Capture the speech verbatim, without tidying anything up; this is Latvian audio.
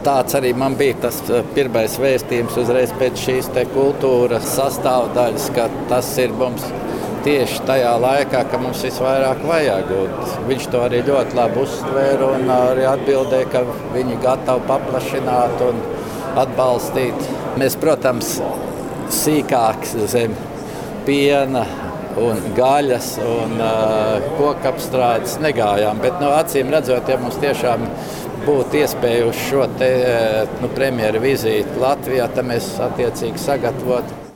tāds arī man bija tas pirmais vēstījums uzreiz pēc šīs te kultūras sastāvdaļas, ka tas ir mums tieši tajā laikā, ka mums visvairāk vajag. Un viņš to arī ļoti labi uztvēra un arī atbildēja, ka viņi gatavi paplašināt un atbalstīt. Mēs, protams, sīkāk zem piena un gaļas un uh, kokapstrādes negājām, bet no acīm redzot, ja mums tiešām būtu iespēja uz šo te, nu, premjeru vizīti Latvijā, tad mēs attiecīgi sagatavot